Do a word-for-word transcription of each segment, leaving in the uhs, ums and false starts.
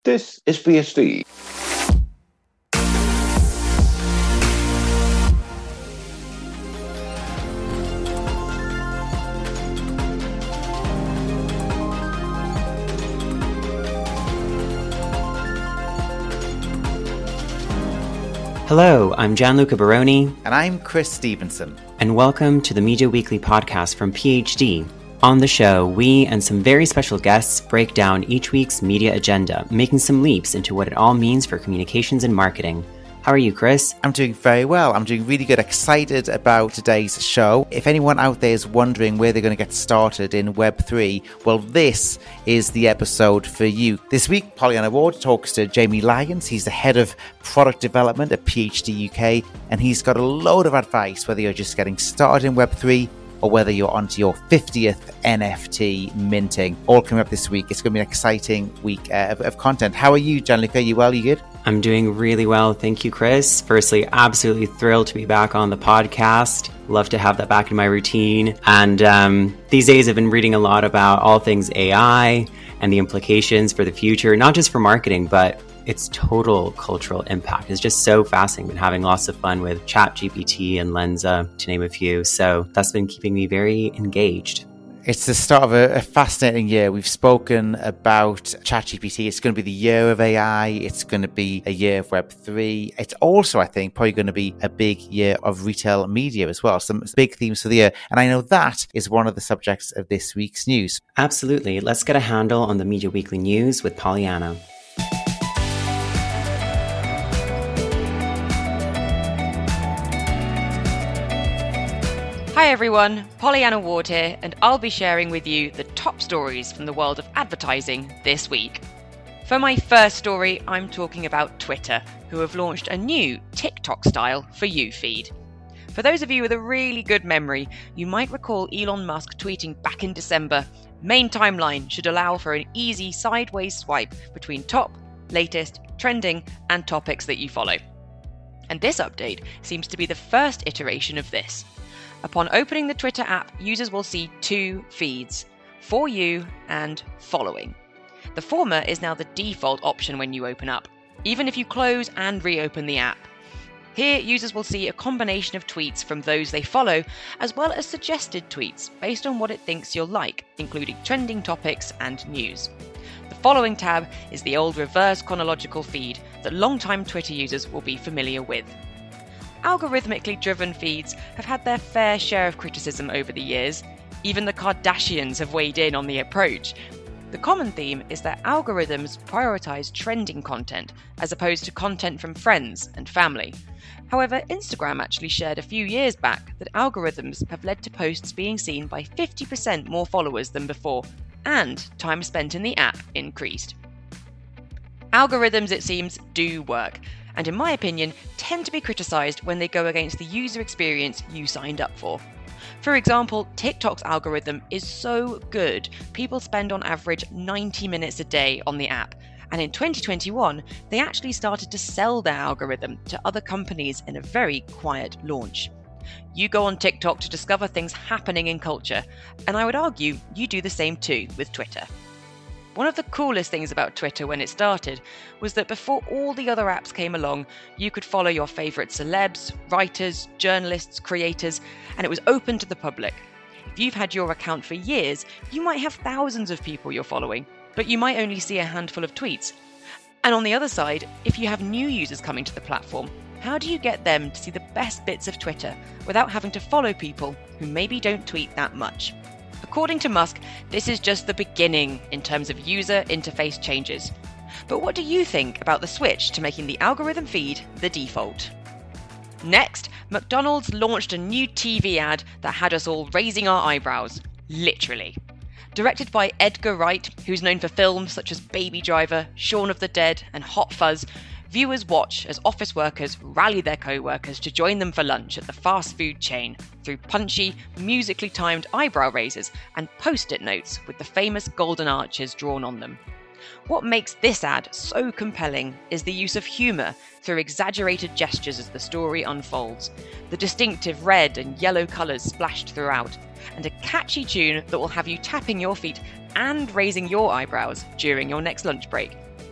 This is P H D. Hello, I'm Gianluca Baroni. And I'm Chris Stevenson. And welcome to the Media Weekly podcast from P H D. On the show, we and some very special guests break down each week's media agenda, making some leaps into what it all means for communications and marketing. How are you, Chris? I'm doing very well. I'm doing really good. Excited about today's show. If anyone out there is wondering where they're going to get started in Web three, well, this is the episode for you. This week, Pollyanna Ward talks to Jamie Lyons. He's the head of product development at P H D U K, and he's got a load of advice, whether you're just getting started in Web three or whether you're onto your fiftieth N F T minting. All coming up this week. It's going to be an exciting week uh, of, of content. How are you, Gianluca? You well? You good? I'm doing really well. Thank you, Chris. Firstly, absolutely thrilled to be back on the podcast. Love to have that back in my routine. And um, these days I've been reading a lot about all things A I and the implications for the future, not just for marketing, but its total cultural impact. Is just so fascinating. Been having lots of fun with ChatGPT and Lensa, to name a few. So that's been keeping me very engaged. It's the start of a, a fascinating year. We've spoken about ChatGPT. It's going to be the year of A I. It's going to be a year of Web three. It's also, I think, probably going to be a big year of retail media as well. Some big themes for the year. And I know that is one of the subjects of this week's news. Absolutely. Let's get a handle on the Media Weekly news with Pollyanna. Hi everyone, Pollyanna Ward here, and I'll be sharing with you the top stories from the world of advertising this week. For my first story, I'm talking about Twitter, who have launched a new TikTok style For You feed. For those of you with a really good memory, you might recall Elon Musk tweeting back in December, "Main timeline should allow for an easy sideways swipe between top, latest, trending, and topics that you follow." And this update seems to be the first iteration of this. Upon opening the Twitter app, users will see two feeds, For You and Following. The former is now the default option when you open up, even if you close and reopen the app. Here, users will see a combination of tweets from those they follow, as well as suggested tweets based on what it thinks you'll like, including trending topics and news. The Following tab is the old reverse chronological feed that longtime Twitter users will be familiar with. Algorithmically driven feeds have had their fair share of criticism over the years. Even the Kardashians have weighed in on the approach. The common theme is that algorithms prioritize trending content as opposed to content from friends and family. However, Instagram actually shared a few years back that algorithms have led to posts being seen by fifty percent more followers than before, and time spent in the app increased. Algorithms, it seems, do work, and in my opinion, tend to be criticised when they go against the user experience you signed up for. For example, TikTok's algorithm is so good, people spend on average ninety minutes a day on the app, and in twenty twenty-one, they actually started to sell their algorithm to other companies in a very quiet launch. You go on TikTok to discover things happening in culture, and I would argue you do the same too with Twitter. One of the coolest things about Twitter when it started was that before all the other apps came along, you could follow your favourite celebs, writers, journalists, creators, and it was open to the public. If you've had your account for years, you might have thousands of people you're following, but you might only see a handful of tweets. And on the other side, if you have new users coming to the platform, how do you get them to see the best bits of Twitter without having to follow people who maybe don't tweet that much? According to Musk, this is just the beginning in terms of user interface changes. But what do you think about the switch to making the algorithm feed the default? Next, McDonald's launched a new T V ad that had us all raising our eyebrows, literally. Directed by Edgar Wright, who's known for films such as Baby Driver, Shaun of the Dead, and Hot Fuzz, viewers watch as office workers rally their co-workers to join them for lunch at the fast food chain through punchy, musically timed eyebrow raisers and post-it notes with the famous golden arches drawn on them. What makes this ad so compelling is the use of humour through exaggerated gestures as the story unfolds, the distinctive red and yellow colours splashed throughout, and a catchy tune that will have you tapping your feet and raising your eyebrows during your next lunch break.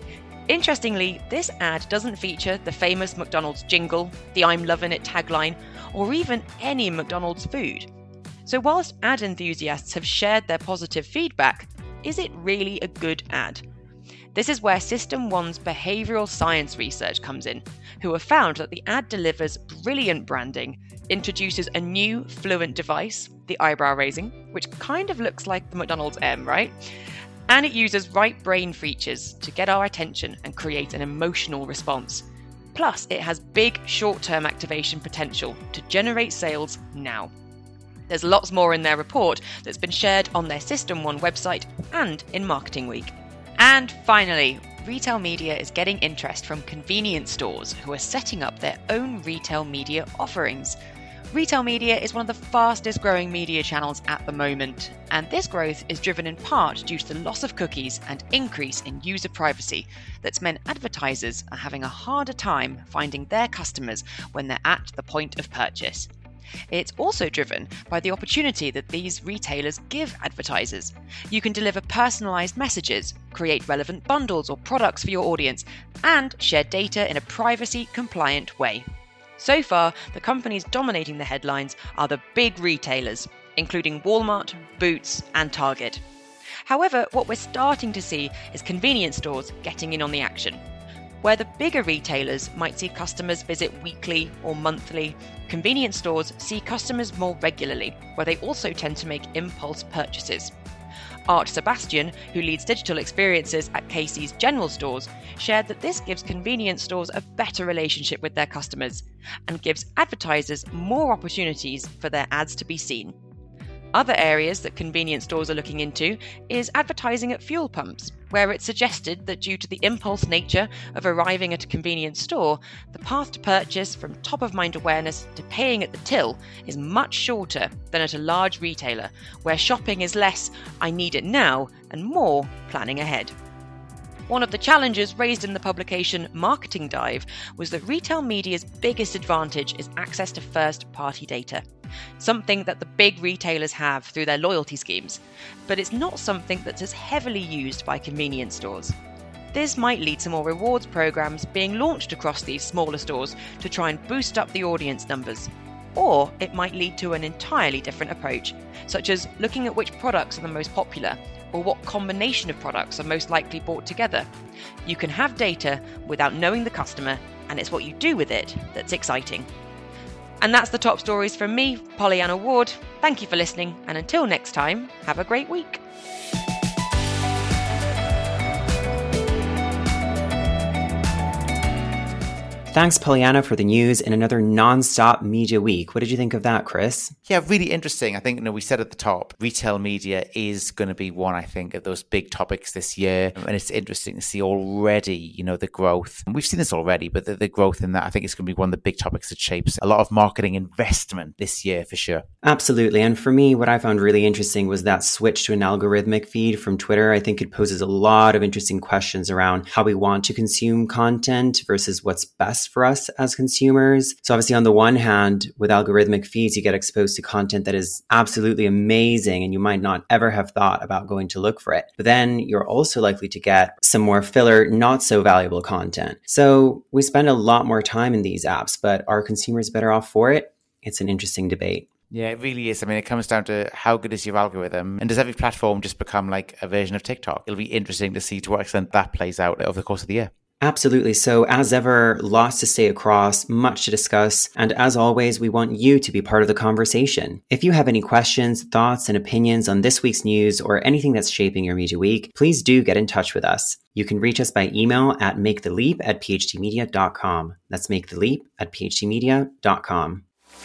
Interestingly, this ad doesn't feature the famous McDonald's jingle, the I'm loving it tagline, or even any McDonald's food. So whilst ad enthusiasts have shared their positive feedback, is it really a good ad? This is where System one's behavioural science research comes in, who have found that the ad delivers brilliant branding, introduces a new fluent device, the eyebrow raising, which kind of looks like the McDonald's M, right? And it uses right brain features to get our attention and create an emotional response. Plus, it has big short-term activation potential to generate sales now. There's lots more in their report that's been shared on their System one website and in Marketing Week. And finally, retail media is getting interest from convenience stores who are setting up their own retail media offerings. Retail media is one of the fastest growing media channels at the moment, and this growth is driven in part due to the loss of cookies and increase in user privacy that's meant advertisers are having a harder time finding their customers when they're at the point of purchase. It's also driven by the opportunity that these retailers give advertisers. You can deliver personalised messages, create relevant bundles or products for your audience, and share data in a privacy-compliant way. So far, the companies dominating the headlines are the big retailers, including Walmart, Boots, and Target. However, what we're starting to see is convenience stores getting in on the action. Where the bigger retailers might see customers visit weekly or monthly, convenience stores see customers more regularly, where they also tend to make impulse purchases. Art Sebastian, who leads digital experiences at Casey's General Stores, shared that this gives convenience stores a better relationship with their customers and gives advertisers more opportunities for their ads to be seen. Other areas that convenience stores are looking into is advertising at fuel pumps, where it's suggested that due to the impulse nature of arriving at a convenience store, the path to purchase from top-of-mind awareness to paying at the till is much shorter than at a large retailer, where shopping is less "I need it now" and more planning ahead. One of the challenges raised in the publication Marketing Dive was that retail media's biggest advantage is access to first-party data, something that the big retailers have through their loyalty schemes, but it's not something that's as heavily used by convenience stores. This might lead to more rewards programs being launched across these smaller stores to try and boost up the audience numbers. Or it might lead to an entirely different approach, such as looking at which products are the most popular, or what combination of products are most likely bought together. You can have data without knowing the customer, and it's what you do with it that's exciting. And that's the top stories from me, Pollyanna Ward. Thank you for listening, and until next time, have a great week. Thanks, Pollyanna, for the news in another non-stop media week. What did you think of that, Chris? Yeah, really interesting. I think, you know, we said at the top, retail media is going to be one, I think, of those big topics this year. And it's interesting to see already, you know, the growth. And we've seen this already, but the, the growth in that, I think, is going to be one of the big topics that shapes a lot of marketing investment this year for sure. Absolutely. And for me, what I found really interesting was that switch to an algorithmic feed from Twitter. I think it poses a lot of interesting questions around how we want to consume content versus what's best for us as consumers. So obviously on the one hand, with algorithmic feeds, you get exposed to content that is absolutely amazing and you might not ever have thought about going to look for it. But then you're also likely to get some more filler, not so valuable content. So we spend a lot more time in these apps, but are consumers better off for it? It's an interesting debate. Yeah, it really is. I mean, it comes down to how good is your algorithm, and does every platform just become like a version of TikTok? It'll be interesting to see to what extent that plays out over the course of the year. Absolutely. So as ever, lots to stay across, much to discuss. And as always, we want you to be part of the conversation. If you have any questions, thoughts, and opinions on this week's news or anything that's shaping your media week, please do get in touch with us. You can reach us by email at maketheleap at p h t media dot com. That's maketheleap at p h t media dot com.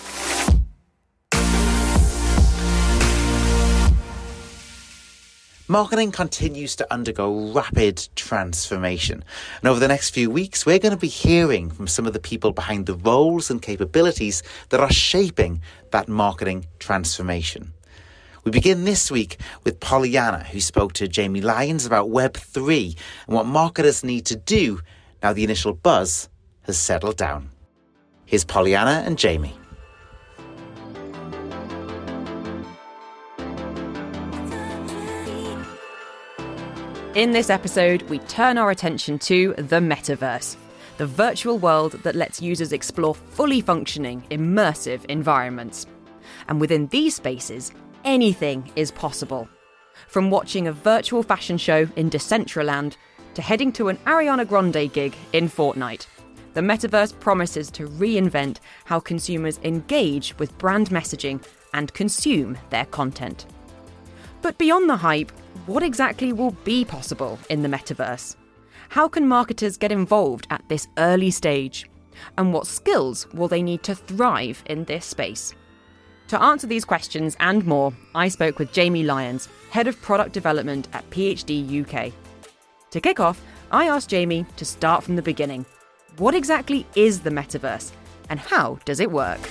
Marketing continues to undergo rapid transformation. And over the next few weeks, we're going to be hearing from some of the people behind the roles and capabilities that are shaping that marketing transformation. We begin this week with Pollyanna, who spoke to Jamie Lyons about Web three and what marketers need to do now the initial buzz has settled down. Here's Pollyanna and Jamie. In this episode, we turn our attention to the metaverse, the virtual world that lets users explore fully functioning, immersive environments. And within these spaces, anything is possible. From watching a virtual fashion show in Decentraland to heading to an Ariana Grande gig in Fortnite, the metaverse promises to reinvent how consumers engage with brand messaging and consume their content. But beyond the hype, what exactly will be possible in the metaverse? How can marketers get involved at this early stage? And what skills will they need to thrive in this space? To answer these questions and more, I spoke with Jamie Lyons, Head of Product Development at PhD U K. To kick off, I asked Jamie to start from the beginning. What exactly is the metaverse, and how does it work?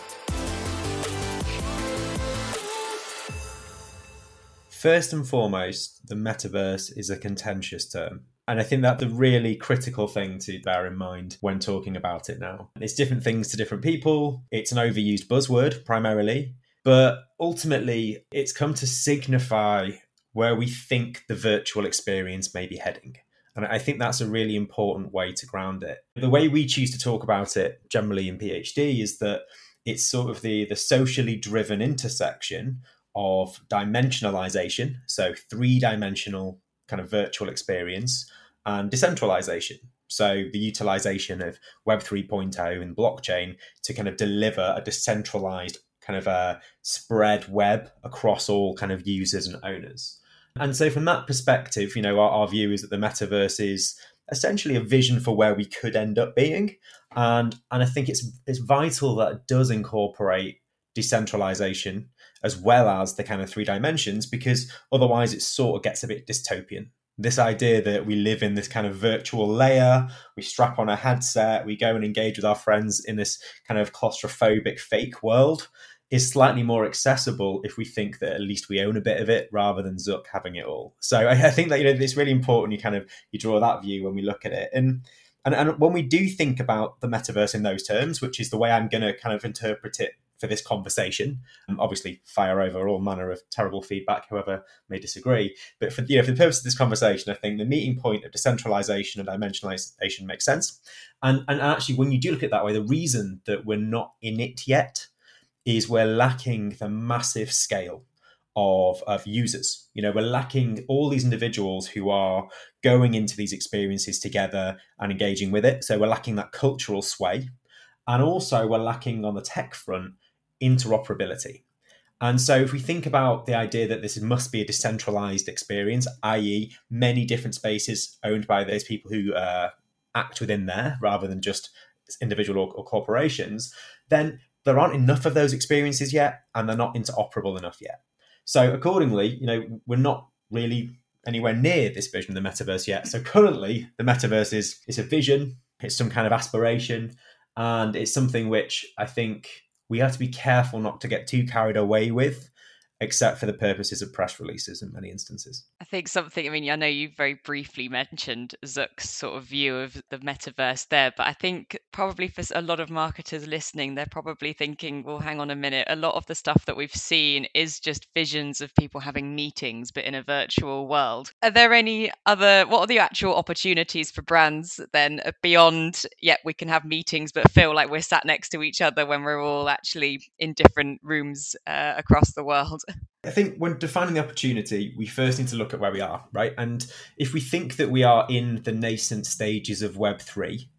First and foremost, the metaverse is a contentious term. And I think that's the really critical thing to bear in mind when talking about it now. It's different things to different people. It's an overused buzzword primarily, but ultimately it's come to signify where we think the virtual experience may be heading. And I think that's a really important way to ground it. The way we choose to talk about it generally in PhD is that it's sort of the, the socially driven intersection of dimensionalization, so three-dimensional kind of virtual experience, and decentralization, so the utilization of Web three point oh and blockchain to kind of deliver a decentralized kind of a spread web across all kind of users and owners. And so from that perspective, you know, our, our view is that the metaverse is essentially a vision for where we could end up being. And, and I think it's it's vital that it does incorporate decentralization as well as the kind of three dimensions, because otherwise it sort of gets a bit dystopian. This idea that we live in this kind of virtual layer, we strap on a headset, we go and engage with our friends in this kind of claustrophobic fake world is slightly more accessible if we think that at least we own a bit of it rather than Zuck having it all. So I, I think that, you know, it's really important you kind of you draw that view when we look at it. And and, and when we do think about the metaverse in those terms, which is the way I'm going to kind of interpret it for this conversation, um, obviously fire over all manner of terrible feedback, whoever may disagree. But for, you know, for the purpose of this conversation, I think the meeting point of decentralization and dimensionalization makes sense. And, and actually, when you do look at it that way, the reason that we're not in it yet is we're lacking the massive scale of, of users. You know, we're lacking all these individuals who are going into these experiences together and engaging with it. So we're lacking that cultural sway. And also we're lacking on the tech front interoperability. And so if we think about the idea that this must be a decentralized experience, that is many different spaces owned by those people who uh, act within there rather than just individual or, or corporations, then there aren't enough of those experiences yet, and they're not interoperable enough yet. So accordingly, you know, we're not really anywhere near this vision of the metaverse yet. So currently the metaverse is, is a vision, it's some kind of aspiration, and it's something which I think we have to be careful not to get too carried away with, except for the purposes of press releases in many instances. I think something, I mean, I know you very briefly mentioned Zuck's sort of view of the metaverse there, but I think probably for a lot of marketers listening, they're probably thinking, well, hang on a minute, a lot of the stuff that we've seen is just visions of people having meetings, but in a virtual world. Are there any other, what are the actual opportunities for brands then beyond, yeah, we can have meetings, but feel like we're sat next to each other when we're all actually in different rooms uh, across the world? I think when defining the opportunity, we first need to look at where we are, right? And if we think that we are in the nascent stages of Web three,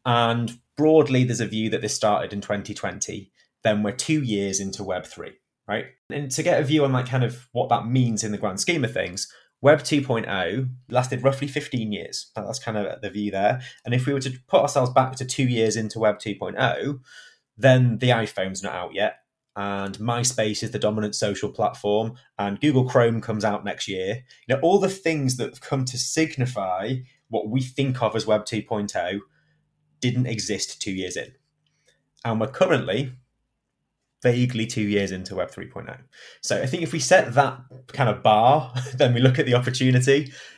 and broadly there's a view that this started in twenty twenty, then we're two years into Web three, right? And to get a view on like kind of what that means in the grand scheme of things, Web two point oh lasted roughly fifteen years. That's kind of the view there. And if we were to put ourselves back to two years into Web two point oh, then the iPhone's not out yet. And MySpace is the dominant social platform, and Google Chrome comes out next year. You know, all the things that have come to signify what we think of as Web two point oh didn't exist two years in. And we're currently vaguely two years into Web three point oh. So I think if we set that kind of bar, then we look at the opportunity,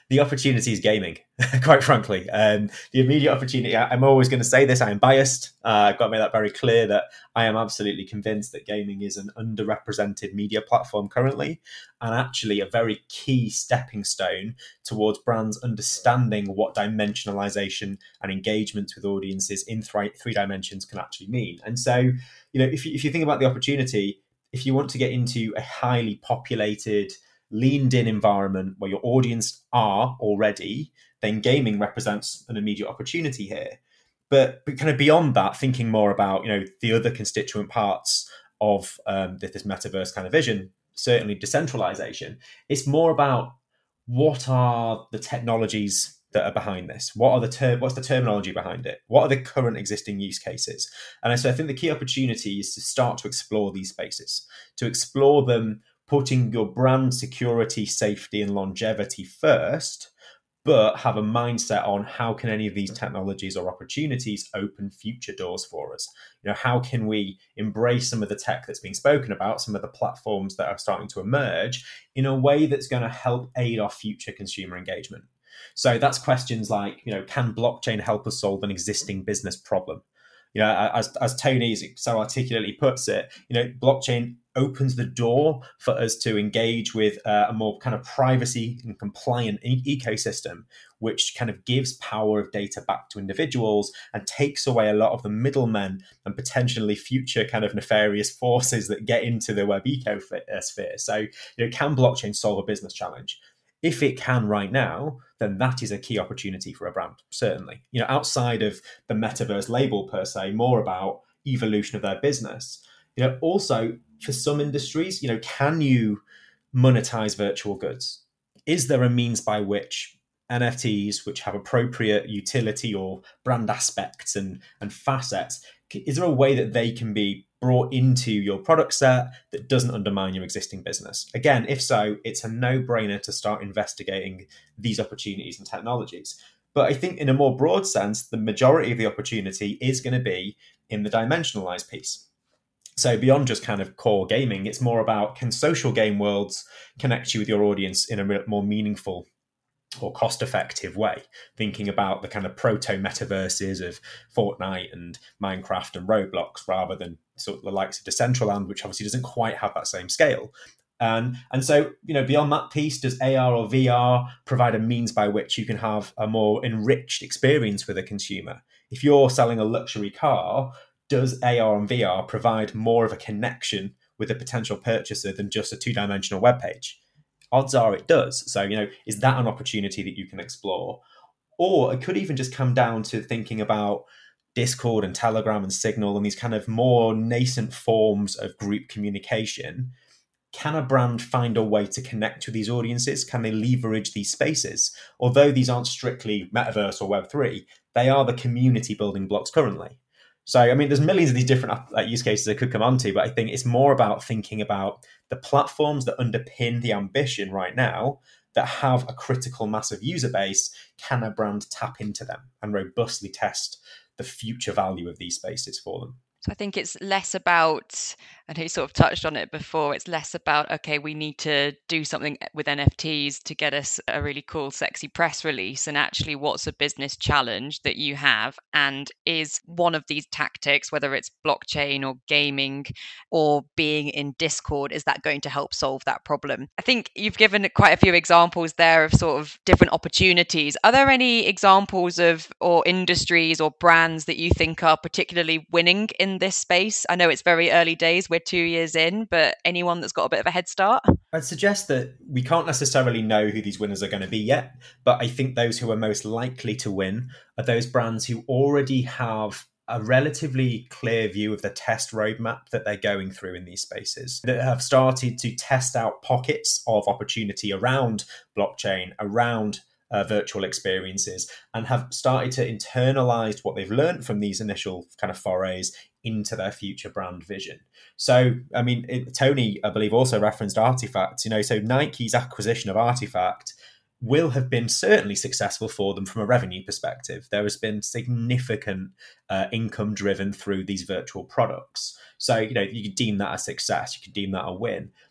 The opportunity is gaming, quite frankly. Um, the immediate opportunity, I'm always going to say this, I am biased. Uh, I've got to make that very clear that I am absolutely convinced that gaming is an underrepresented media platform currently, and actually a very key stepping stone towards brands understanding what dimensionalization and engagement with audiences in three, three dimensions can actually mean. And so, you know, if you, if you think about the opportunity, if you want to get into a highly populated, leaned in environment where your audience are already, then gaming represents an immediate opportunity here. But, but kind of beyond that, thinking more about, you know, the other constituent parts of um, this metaverse kind of vision, certainly decentralization, it's more about what are the technologies that are behind this? What are the ter- what's the terminology behind it? What are the current existing use cases? And so I think the key opportunity is to start to explore these spaces, to explore them, putting your brand security, safety, and longevity first, but have a mindset on how can any of these technologies or opportunities open future doors for us? You know, how can we embrace some of the tech that's being spoken about, some of the platforms that are starting to emerge in a way that's going to help aid our future consumer engagement? So that's questions like, you know, can blockchain help us solve an existing business problem? You know, as as Tony so articulately puts it, you know, blockchain opens the door for us to engage with uh, a more kind of privacy and compliant e- ecosystem, which kind of gives power of data back to individuals and takes away a lot of the middlemen and potentially future kind of nefarious forces that get into the web ecosphere. So, you know, can blockchain solve a business challenge? If it can right now, then that is a key opportunity for a brand, certainly. You know, outside of the metaverse label per se, more about evolution of their business. You know, also for some industries, you know, can you monetize virtual goods? Is there a means by which N F Ts, which have appropriate utility or brand aspects and, and facets, is there a way that they can be brought into your product set that doesn't undermine your existing business? Again, if so, it's a no-brainer to start investigating these opportunities and technologies. But I think in a more broad sense, the majority of the opportunity is going to be in the dimensionalized piece. So beyond just kind of core gaming, it's more about, can social game worlds connect you with your audience in a more meaningful or cost-effective way, thinking about the kind of proto-metaverses of Fortnite and Minecraft and Roblox, rather than sort of the likes of Decentraland, which obviously doesn't quite have that same scale. And, and so, you know, beyond that piece, does A R or V R provide a means by which you can have a more enriched experience with a consumer? If you're selling a luxury car, does A R and V R provide more of a connection with a potential purchaser than just a two-dimensional web page? Odds are it does. So, you know, is that an opportunity that you can explore? Or it could even just come down to thinking about Discord and Telegram and Signal and these kind of more nascent forms of group communication. Can a brand find a way to connect with these audiences? Can they leverage these spaces? Although these aren't strictly metaverse or web three, they are the community building blocks currently. So, I mean, there's millions of these different uh, use cases I could come onto, but I think it's more about thinking about the platforms that underpin the ambition right now that have a critical mass of user base. Can a brand tap into them and robustly test the future value of these spaces for them? So I think it's less about, and he sort of touched on it before, it's less about, okay, we need to do something with N F Ts to get us a really cool, sexy press release. And actually, what's a business challenge that you have? And is one of these tactics, whether it's blockchain or gaming or being in Discord, is that going to help solve that problem? I think you've given quite a few examples there of sort of different opportunities. Are there any examples of or industries or brands that you think are particularly winning in this space? I know it's very early days, we're two years in, but anyone that's got a bit of a head start? I'd suggest that we can't necessarily know who these winners are going to be yet, but I think those who are most likely to win are those brands who already have a relatively clear view of the test roadmap that they're going through in these spaces, that have started to test out pockets of opportunity around blockchain, around Uh, virtual experiences, and have started to internalize what they've learned from these initial kind of forays into their future brand vision. So, I mean, it, Tony, I believe, also referenced Artifact. You know, so Nike's acquisition of Artifact will have been certainly successful for them from a revenue perspective. There has been significant uh, income driven through these virtual products. So, you know, you could deem that a success, you could deem that a win.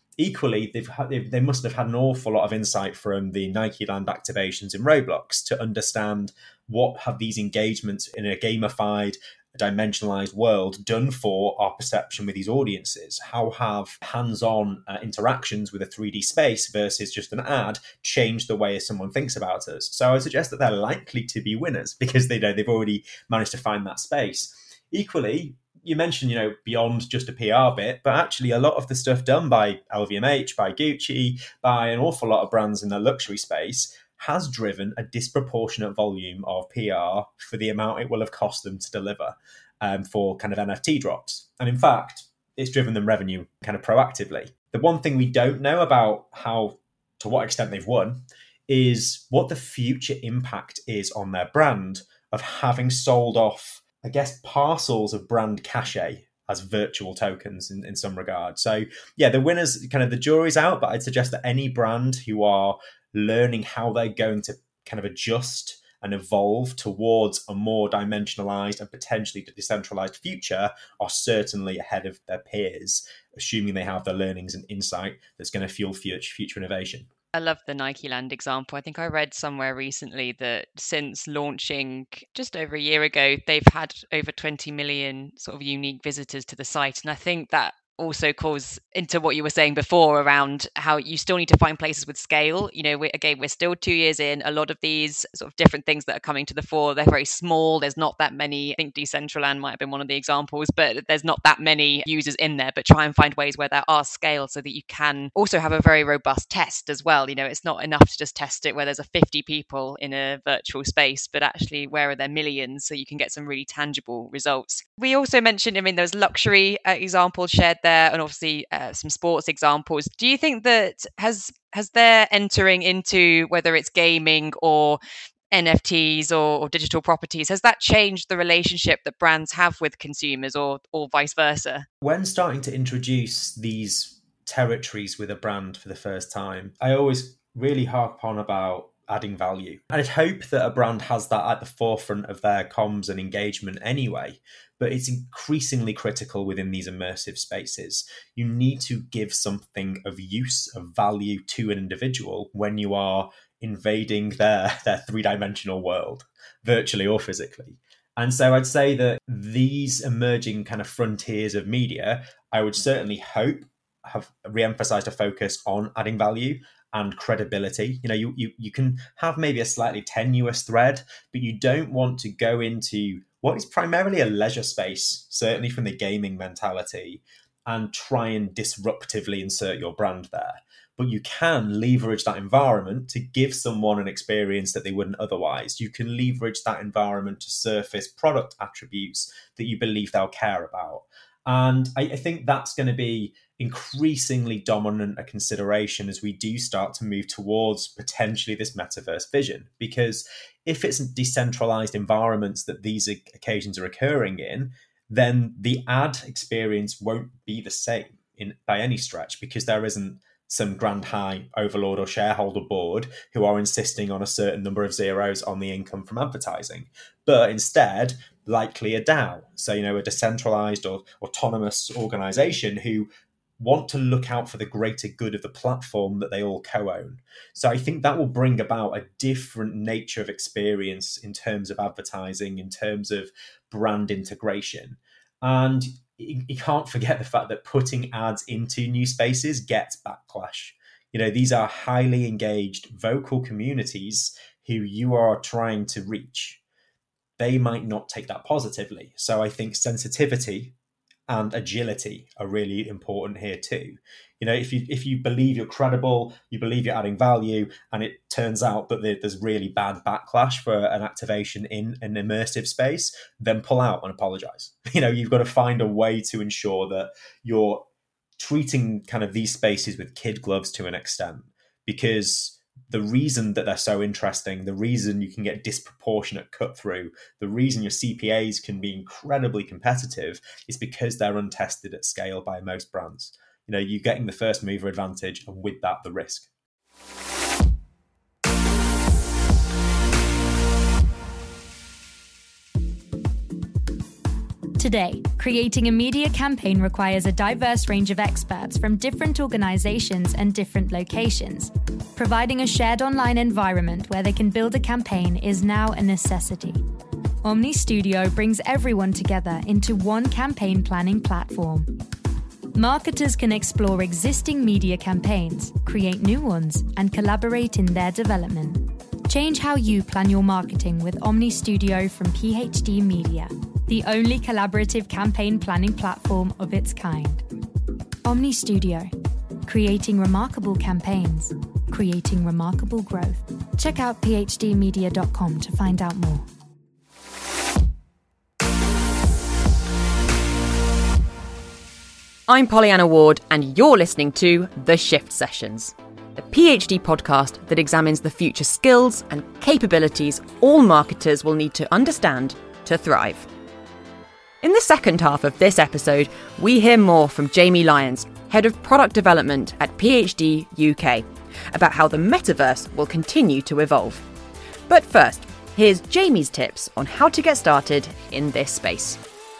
Equally, they've had, they've, they must have had an awful lot of insight from the Nike Land activations in Roblox to understand what have these engagements in a gamified, dimensionalized world done for our perception with these audiences. How have hands-on uh, interactions with a three D space versus just an ad changed the way someone thinks about us? So I would suggest that they're likely to be winners because they know they've already managed to find that space. Equally, you mentioned, you know, beyond just a P R bit, but actually a lot of the stuff done by L V M H, by Gucci, by an awful lot of brands in the luxury space has driven a disproportionate volume of P R for the amount it will have cost them to deliver um, for kind of N F T drops. And in fact, it's driven them revenue kind of proactively. The one thing we don't know about how, to what extent they've won, is what the future impact is on their brand of having sold off, I guess, parcels of brand cachet as virtual tokens in, in some regard. So yeah, the winners, kind of the jury's out, but I'd suggest that any brand who are learning how they're going to kind of adjust and evolve towards a more dimensionalized and potentially decentralized future are certainly ahead of their peers, assuming they have the learnings and insight that's going to fuel future, future innovation. I love the Nike Land example. I think I read somewhere recently that since launching just over a year ago, they've had over twenty million sort of unique visitors to the site. And I think that also calls into what you were saying before around how you still need to find places with scale. You know, we, again, we're still two years in. A lot of these sort of different things that are coming to the fore, they're very small. There's not that many. I think Decentraland might have been one of the examples, but there's not that many users in there. But try and find ways where there are scale so that you can also have a very robust test as well. You know, it's not enough to just test it where there's a fifty people in a virtual space, but actually where are there millions, so you can get some really tangible results. We also mentioned, I mean, there's luxury uh, examples shared there, and obviously uh, some sports examples. Do you think that has has their entering into whether it's gaming or N F Ts or, or digital properties, has that changed the relationship that brands have with consumers, or or vice versa? When starting to introduce these territories with a brand for the first time, I always really harp on about adding value. And I'd hope that a brand has that at the forefront of their comms and engagement anyway, but it's increasingly critical within these immersive spaces. You need to give something of use, of value to an individual when you are invading their, their three-dimensional world, virtually or physically. And so I'd say that these emerging kind of frontiers of media, I would certainly hope have re-emphasized a focus on adding value and credibility. You know, you, you you can have maybe a slightly tenuous thread, but you don't want to go into what is primarily a leisure space, certainly from the gaming mentality, and try and disruptively insert your brand there. But you can leverage that environment to give someone an experience that they wouldn't otherwise. You can leverage that environment to surface product attributes that you believe they'll care about. And I, I think that's going to be increasingly dominant a consideration as we do start to move towards potentially this metaverse vision. Because if it's decentralized environments that these occasions are occurring in, then the ad experience won't be the same in by any stretch, because there isn't some grand high overlord or shareholder board who are insisting on a certain number of zeros on the income from advertising, but instead likely a DAO. So, you know, a decentralized or autonomous organization who want to look out for the greater good of the platform that they all co-own. So I think that will bring about a different nature of experience in terms of advertising, in terms of brand integration. And you can't forget the fact that putting ads into new spaces gets backlash. You know, these are highly engaged, vocal communities who you are trying to reach. They might not take that positively. So I think sensitivity and agility are really important here too. You know, if you if you believe you're credible, you believe you're adding value, and it turns out that there's really bad backlash for an activation in an immersive space, then pull out and apologize. You know, you've got to find a way to ensure that you're treating kind of these spaces with kid gloves to an extent, because the reason that they're so interesting, the reason you can get disproportionate cut through, the reason your C P As can be incredibly competitive is because they're untested at scale by most brands. You know, you're getting the first mover advantage, and with that, the risk. Today, creating a media campaign requires a diverse range of experts from different organizations and different locations. Providing a shared online environment where they can build a campaign is now a necessity. Omny Studio brings everyone together into one campaign planning platform. Marketers can explore existing media campaigns, create new ones, and collaborate in their development. Change how you plan your marketing with Omny Studio from P H D Media, the only collaborative campaign planning platform of its kind. Omny Studio, creating remarkable campaigns, creating remarkable growth. Check out p h d media dot com to find out more. I'm Pollyanna Ward, and you're listening to The Shift Sessions, the PhD podcast that examines the future skills and capabilities all marketers will need to understand to thrive. In the second half of this episode, we hear more from Jamie Lyons, Head of Product Development at PhD U K, about how the metaverse will continue to evolve. But first, here's Jamie's tips on how to get started in this space.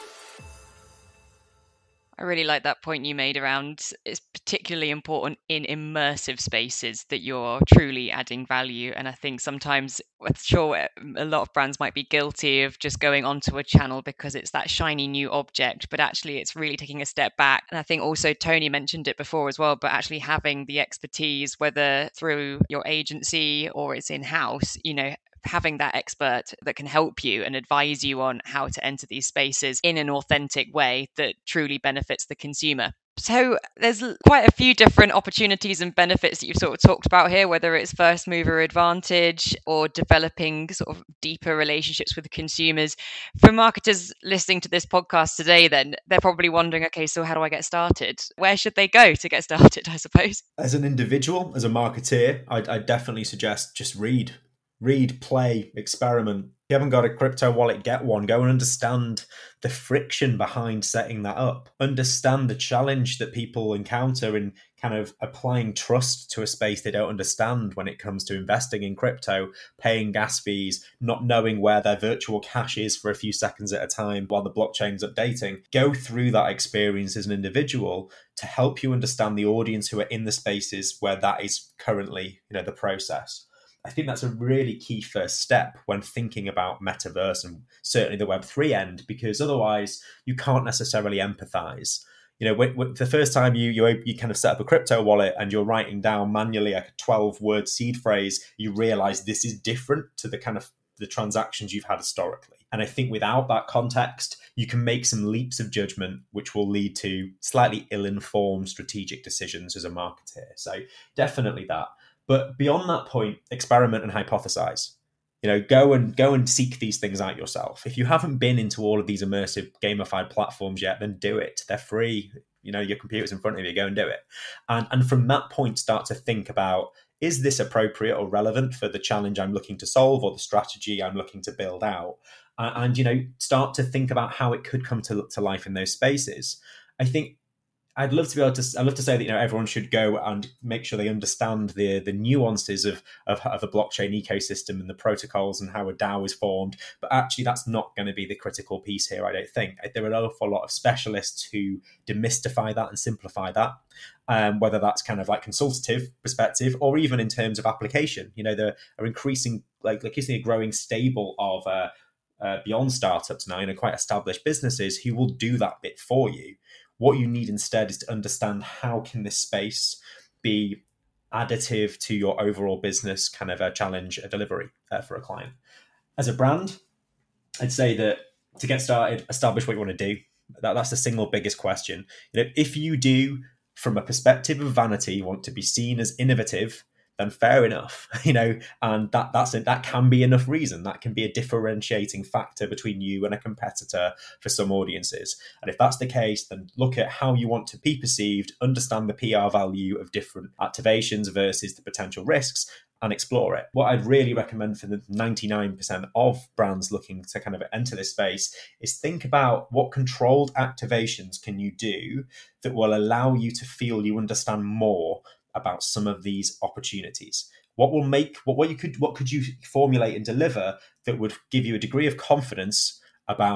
I really like that point you made around it's particularly important in immersive spaces that you're truly adding value. And I think sometimes, I'm sure a lot of brands might be guilty of just going onto a channel because it's that shiny new object, but actually it's really taking a step back. And I think also Tony mentioned it before as well, but actually having the expertise, whether through your agency or it's in-house, you know, having that expert that can help you and advise you on how to enter these spaces in an authentic way that truly benefits the consumer. So there's quite a few different opportunities and benefits that you've sort of talked about here, whether it's first mover advantage or developing sort of deeper relationships with the consumers. For marketers listening to this podcast today, then they're probably wondering, okay, so how do I get started? Where should they go to get started, I suppose? As an individual, as a marketeer, I'd, I'd definitely suggest just read. Read, play, experiment. If you haven't got a crypto wallet, get one. Go and understand the friction behind setting that up. Understand the challenge that people encounter in kind of applying trust to a space they don't understand when it comes to investing in crypto, paying gas fees, not knowing where their virtual cash is for a few seconds at a time while the blockchain's updating. Go through that experience as an individual to help you understand the audience who are in the spaces where that is currently, you know, the process. I think that's a really key first step when thinking about metaverse and certainly the Web three end, because otherwise you can't necessarily empathize. You know, when, when, the first time you, you you kind of set up a crypto wallet and you're writing down manually like a twelve word seed phrase, you realize this is different to the kind of the transactions you've had historically. And I think without that context, you can make some leaps of judgment, which will lead to slightly ill-informed strategic decisions as a marketer. So definitely that. But beyond that point, experiment and hypothesize. You know, go and go and seek these things out yourself. If you haven't been into all of these immersive gamified platforms yet, then do it. They're free. You know, your computer's in front of you. Go and do it. And and from that point, start to think about, is this appropriate or relevant for the challenge I'm looking to solve or the strategy I'm looking to build out? And, and you know, start to think about how it could come to, to life in those spaces. I think I'd love to be able to. I'd love to say that, you know, everyone should go and make sure they understand the the nuances of of, of a blockchain ecosystem and the protocols and how a DAO is formed. But actually, that's not going to be the critical piece here. I don't think there are an awful lot of specialists who demystify that and simplify that. Um, whether that's kind of like consultative perspective or even in terms of application. You know, there are increasing like increasingly a growing stable of uh, uh, beyond startups now, you know, quite established businesses who will do that bit for you. What you need instead is to understand how can this space be additive to your overall business kind of a challenge, a delivery uh, for a client. As a brand, I'd say that to get started, establish what you want to do. That, that's the single biggest question. You know, if you do, from a perspective of vanity, want to be seen as innovative, then fair enough, you know, and that that's it. That can be enough reason. That can be a differentiating factor between you and a competitor for some audiences. And if that's the case, then look at how you want to be perceived, understand the P R value of different activations versus the potential risks, and explore it. What I'd really recommend for the ninety-nine percent of brands looking to kind of enter this space is think about what controlled activations can you do that will allow you to feel you understand more about some of these opportunities. What will make what what you could what could you formulate and deliver that would give you a degree of confidence about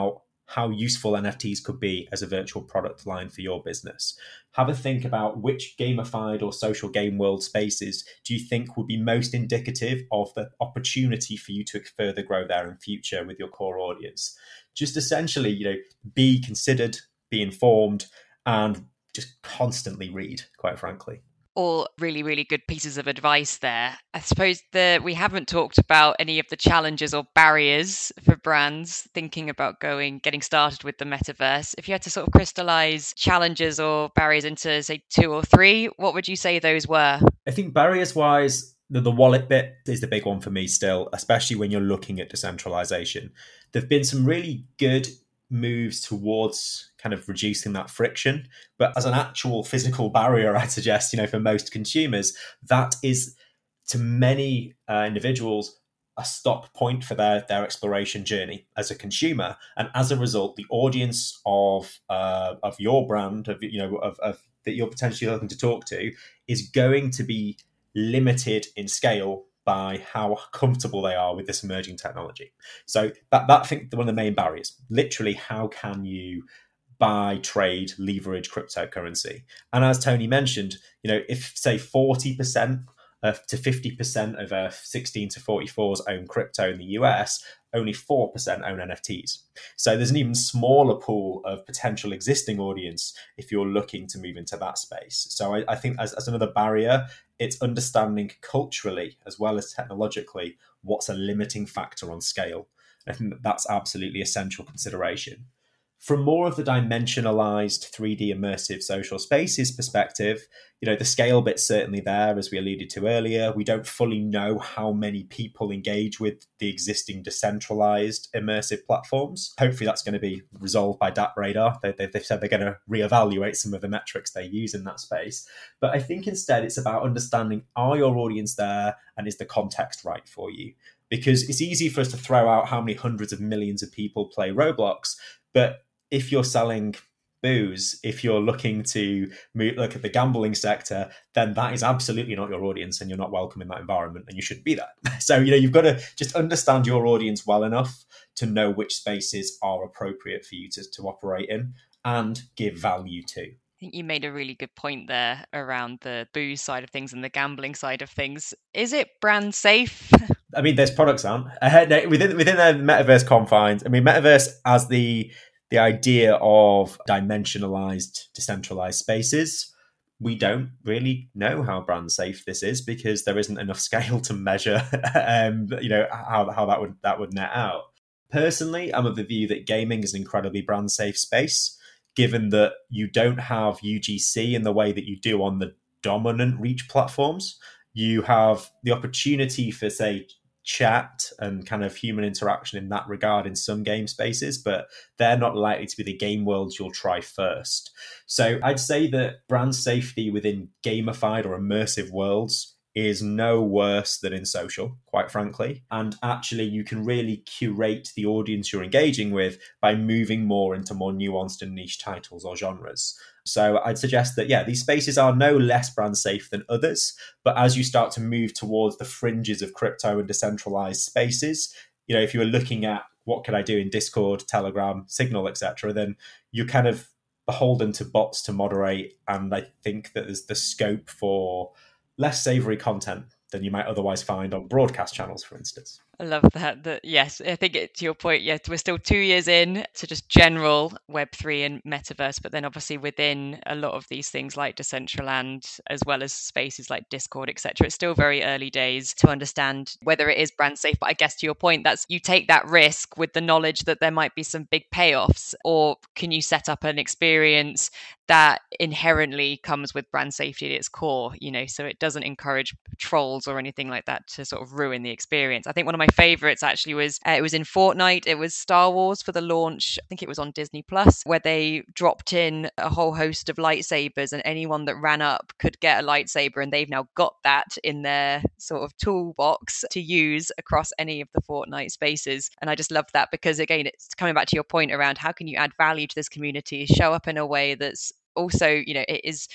how useful N F Ts could be as a virtual product line for your business. Have a think about which gamified or social game world spaces do you think would be most indicative of the opportunity for you to further grow there in future with your core audience. Just essentially, you know, be considered, be informed, and just constantly read, quite frankly. All really, really good pieces of advice there. I suppose that we haven't talked about any of the challenges or barriers for brands thinking about going, getting started with the metaverse. If you had to sort of crystallize challenges or barriers into, say, two or three, what would you say those were? I think barriers-wise, the, the wallet bit is the big one for me still, especially when you're looking at decentralization. There've been some really good moves towards kind of reducing that friction, but as an actual physical barrier, I'd suggest, you know, for most consumers, that is to many uh, individuals a stop point for their their exploration journey as a consumer, and as a result, the audience of uh, of your brand, of you know, of, of that you're potentially looking to talk to, is going to be limited in scale by how comfortable they are with this emerging technology. So that, that I think one of the main barriers, literally, how can you buy, trade, leverage cryptocurrency? And as Tony mentioned, you know, if say forty percent of, to fifty percent of uh, sixteen to forty-fours own crypto in the U S, only four percent own N F Ts. So there's an even smaller pool of potential existing audience if you're looking to move into that space. So I, I think as, as another barrier, it's understanding culturally as well as technologically what's a limiting factor on scale. I think that that's absolutely essential consideration. From more of the dimensionalized three D immersive social spaces perspective, you know, the scale bit's certainly there, as we alluded to earlier. We don't fully know how many people engage with the existing decentralized immersive platforms. Hopefully that's going to be resolved by DappRadar. They, they, they've said they're going to reevaluate some of the metrics they use in that space. But I think instead it's about understanding, are your audience there and is the context right for you? Because it's easy for us to throw out how many hundreds of millions of people play Roblox, but if you're selling booze, if you're looking to move, look at the gambling sector, then that is absolutely not your audience and you're not welcome in that environment and you shouldn't be there. So, you know, you've got to just understand your audience well enough to know which spaces are appropriate for you to, to operate in and give value to. I think you made a really good point there around the booze side of things and the gambling side of things. Is it brand safe? I mean, there's products on uh, within within the metaverse confines. I mean, metaverse as the the idea of dimensionalized, decentralized spaces, we don't really know how brand safe this is because there isn't enough scale to measure, um, you know, how how that would that would net out. Personally, I'm of the view that gaming is an incredibly brand safe space, given that you don't have U G C in the way that you do on the dominant reach platforms. You have the opportunity for, say, chat and kind of human interaction in that regard in some game spaces, but they're not likely to be the game worlds you'll try first. So I'd say that brand safety within gamified or immersive worlds is no worse than in social, quite frankly. And actually, you can really curate the audience you're engaging with by moving more into more nuanced and niche titles or genres. So I'd suggest that, yeah, these spaces are no less brand safe than others. But as you start to move towards the fringes of crypto and decentralized spaces, you know, if you were looking at what could I do in Discord, Telegram, Signal, et cetera, then you're kind of beholden to bots to moderate. And I think that there's the scope for less savory content than you might otherwise find on broadcast channels, for instance. I love that. That yes, I think it, to your point, yes, we're still two years in to just general Web three and metaverse, but then obviously within a lot of these things like Decentraland, as well as spaces like Discord, et cetera, it's still very early days to understand whether it is brand safe. But I guess to your point, that's you take that risk with the knowledge that there might be some big payoffs, or can you set up an experience that inherently comes with brand safety at its core, you know, so it doesn't encourage trolls or anything like that to sort of ruin the experience. I think one of my favorites actually was, uh, it was in Fortnite, it was Star Wars for the launch, I think it was on Disney Plus, where they dropped in a whole host of lightsabers and anyone that ran up could get a lightsaber, and they've now got that in their sort of toolbox to use across any of the Fortnite spaces. And I just love that because, again, it's coming back to your point around how can you add value to this community, show up in a way that's also, you know, it is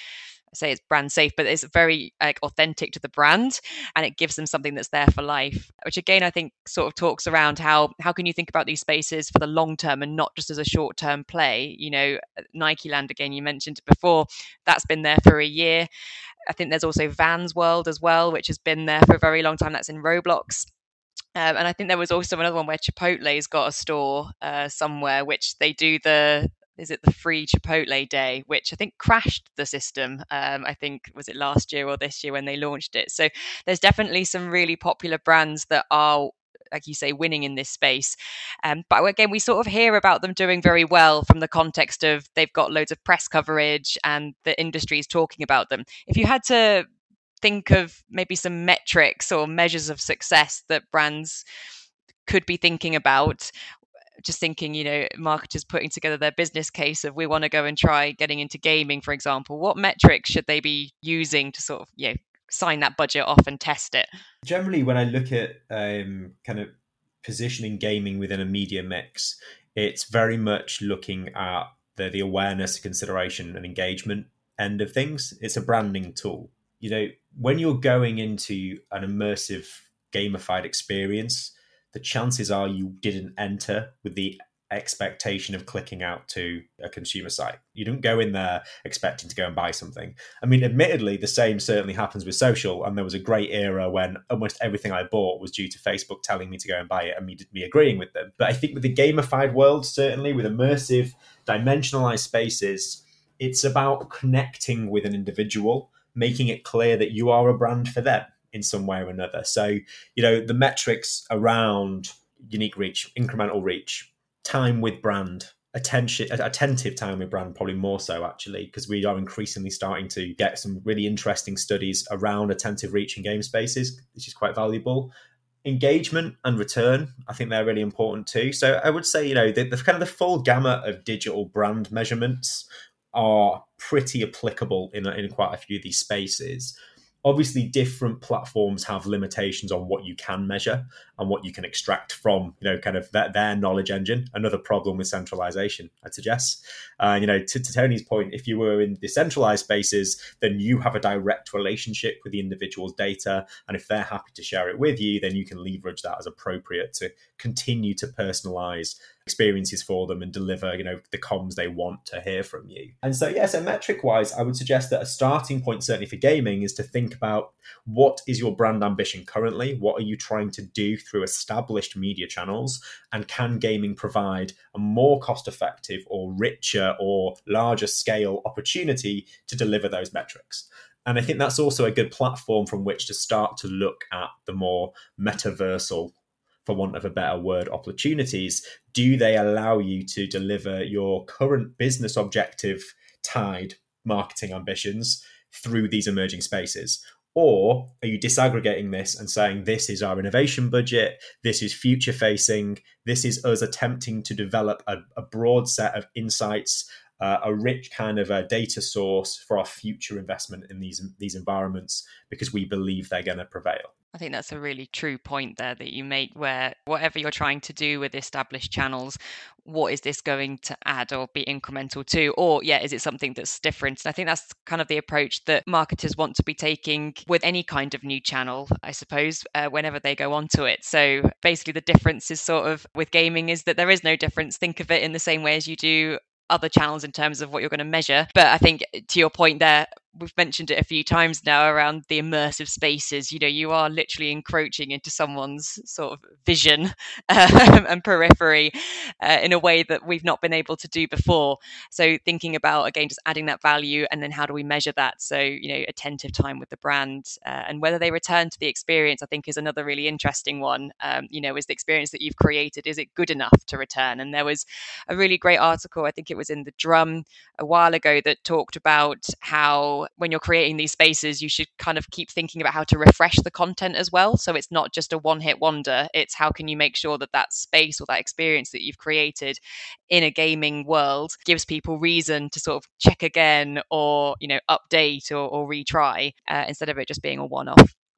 say it's brand safe, but it's very like authentic to the brand, and it gives them something that's there for life, which again I think sort of talks around how how can you think about these spaces for the long term and not just as a short term play. You know, Nike Land, again, you mentioned it before, that's been there for a year. I think there's also Vans World as well, which has been there for a very long time. That's in Roblox. Um, and I think there was also another one where Chipotle's got a store uh, somewhere, which they do the is it the free Chipotle day, which I think crashed the system. Um, I think, was it last year or this year when they launched it? So there's definitely some really popular brands that are, like you say, winning in this space. Um, but again, we sort of hear about them doing very well from the context of they've got loads of press coverage and the industry is talking about them. If you had to think of maybe some metrics or measures of success that brands could be thinking about, just thinking, you know, marketers putting together their business case of we want to go and try getting into gaming, for example, what metrics should they be using to sort of, you know, sign that budget off and test it? Generally, when I look at um, kind of positioning gaming within a media mix, it's very much looking at the, the awareness, consideration and engagement end of things. It's a branding tool. You know, when you're going into an immersive gamified experience, the chances are you didn't enter with the expectation of clicking out to a consumer site. You don't go in there expecting to go and buy something. I mean, admittedly, the same certainly happens with social. And there was a great era when almost everything I bought was due to Facebook telling me to go and buy it and me, me agreeing with them. But I think with the gamified world, certainly with immersive, dimensionalized spaces, it's about connecting with an individual, making it clear that you are a brand for them in some way or another. So, you know, the metrics around unique reach, incremental reach, time with brand, attention, attentive time with brand, probably more so actually, because we are increasingly starting to get some really interesting studies around attentive reach in game spaces, which is quite valuable. Engagement and return, I think they're really important too. So I would say, you know, the, the kind of the full gamut of digital brand measurements are pretty applicable in, in quite a few of these spaces. Obviously, different platforms have limitations on what you can measure and what you can extract from, you know, kind of their, their knowledge engine. Another problem with centralization, I'd suggest. Uh, you know, to, to Tony's point, if you were in decentralized spaces, then you have a direct relationship with the individual's data. And if they're happy to share it with you, then you can leverage that as appropriate to continue to personalize experiences for them and deliver, you know, the comms they want to hear from you. And so, yeah, so metric wise, I would suggest that a starting point, certainly for gaming, is to think about what is your brand ambition currently? What are you trying to do through established media channels? And can gaming provide a more cost-effective or richer or larger scale opportunity to deliver those metrics? And I think that's also a good platform from which to start to look at the more metaversal, for want of a better word, opportunities. Do they allow you to deliver your current business objective tied marketing ambitions through these emerging spaces? Or are you disaggregating this and saying, this is our innovation budget, this is future facing, this is us attempting to develop a, a broad set of insights, uh, a rich kind of a data source for our future investment in these, these environments, because we believe they're going to prevail. I think that's a really true point there that you make, where whatever you're trying to do with established channels, what is this going to add or be incremental to? Or, yeah, is it something that's different? And I think that's kind of the approach that marketers want to be taking with any kind of new channel, I suppose, uh, whenever they go onto it. So basically the difference is sort of with gaming is that there is no difference. Think of it in the same way as you do other channels in terms of what you're going to measure. But I think to your point there, we've mentioned it a few times now around the immersive spaces. You know, you are literally encroaching into someone's sort of vision um, and periphery uh, in a way that we've not been able to do before. So thinking about, again, just adding that value, and then how do we measure that? So, you know, attentive time with the brand uh, and whether they return to the experience, I think is another really interesting one. Um, you know, is the experience that you've created, is it good enough to return? And there was a really great article, I think it was in The Drum a while ago, that talked about how when you're creating these spaces, you should kind of keep thinking about how to refresh the content as well. So it's not just a one-hit wonder. It's how can you make sure that that space or that experience that you've created in a gaming world gives people reason to sort of check again or, you know, update or, or retry uh, instead of it just being a one-off.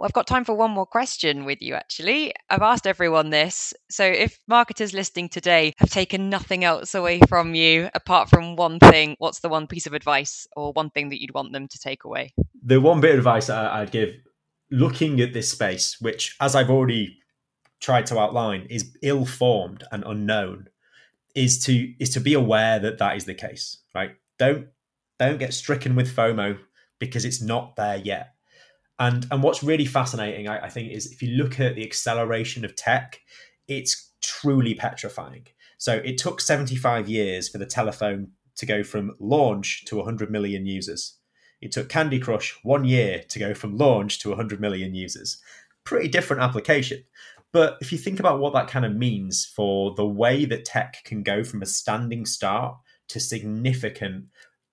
Well, I've got time for one more question with you, actually. I've asked everyone this. So if marketers listening today have taken nothing else away from you apart from one thing, what's the one piece of advice or one thing that you'd want them to take away? The one bit of advice I'd give, looking at this space, which, as I've already tried to outline, is ill-formed and unknown, is to is to be aware that that is the case, right? Don't don't get stricken with FOMO because it's not there yet. And and what's really fascinating, I, I think, is if you look at the acceleration of tech, it's truly petrifying. So it took seventy-five years for the telephone to go from launch to one hundred million users. It took Candy Crush one year to go from launch to one hundred million users. Pretty different application. But if you think about what that kind of means for the way that tech can go from a standing start to significant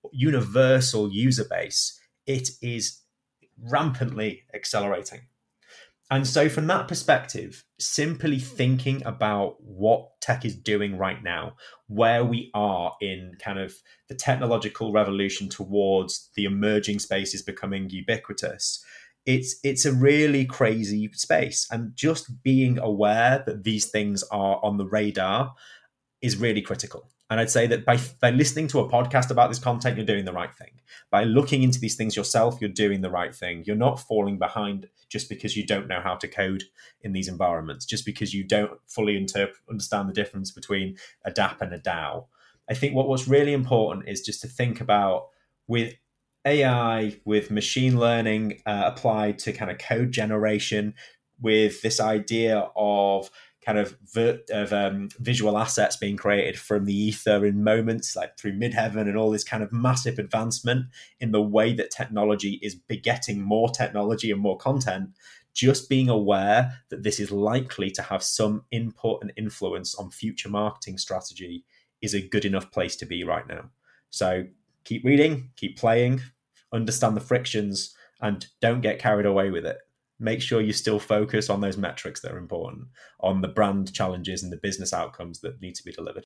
universal user base, it is rampantly accelerating. And so from that perspective, simply thinking about what tech is doing right now, where we are in kind of the technological revolution towards the emerging spaces becoming ubiquitous, it's it's a really crazy space. And just being aware that these things are on the radar is really critical. And I'd say that by, by listening to a podcast about this content, you're doing the right thing. By looking into these things yourself, you're doing the right thing. You're not falling behind just because you don't know how to code in these environments, just because you don't fully interpret, understand the difference between a dApp and a DAO. I think what, what's really important is just to think about, with A I, with machine learning uh, applied to kind of code generation, with this idea of kind of, ver- of um, visual assets being created from the ether in moments, like through Midheaven, and all this kind of massive advancement in the way that technology is begetting more technology and more content. Just being aware that this is likely to have some input and influence on future marketing strategy is a good enough place to be right now. So keep reading, keep playing, understand the frictions, and don't get carried away with it. Make sure you still focus on those metrics that are important, on the brand challenges and the business outcomes that need to be delivered.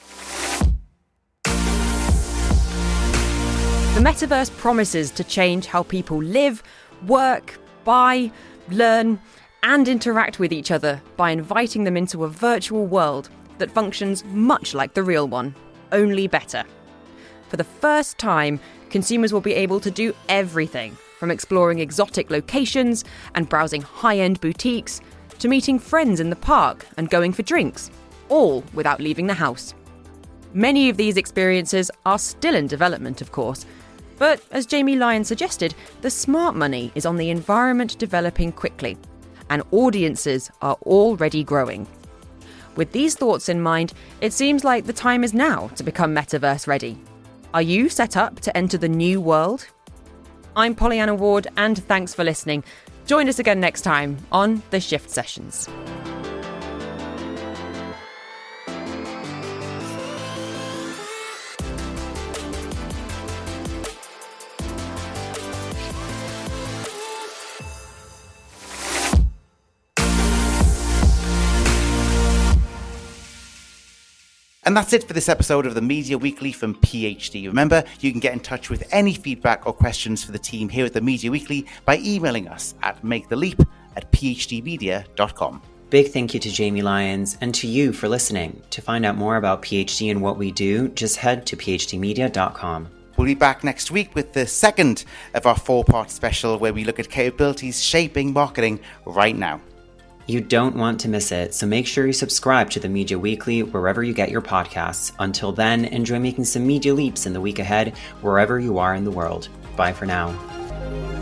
The metaverse promises to change how people live, work, buy, learn, and interact with each other by inviting them into a virtual world that functions much like the real one, only better. For the first time, consumers will be able to do everything from exploring exotic locations and browsing high-end boutiques to meeting friends in the park and going for drinks, all without leaving the house. Many of these experiences are still in development, of course, but as Jamie Lyons suggested, the smart money is on the environment developing quickly, and audiences are already growing. With these thoughts in mind, it seems like the time is now to become metaverse ready. Are you set up to enter the new world? I'm Pollyanna Ward, and thanks for listening. Join us again next time on The Shift Sessions. And that's it for this episode of the Media Weekly from P H D. Remember, you can get in touch with any feedback or questions for the team here at the Media Weekly by emailing us at maketheleap at p h d media dot com. Big thank you to Jamie Lyons and to you for listening. To find out more about P H D and what we do, just head to p h d media dot com. We'll be back next week with the second of our four-part special where we look at capabilities shaping marketing right now. You don't want to miss it, so make sure you subscribe to the Media Weekly wherever you get your podcasts. Until then, enjoy making some media leaps in the week ahead, wherever you are in the world. Bye for now.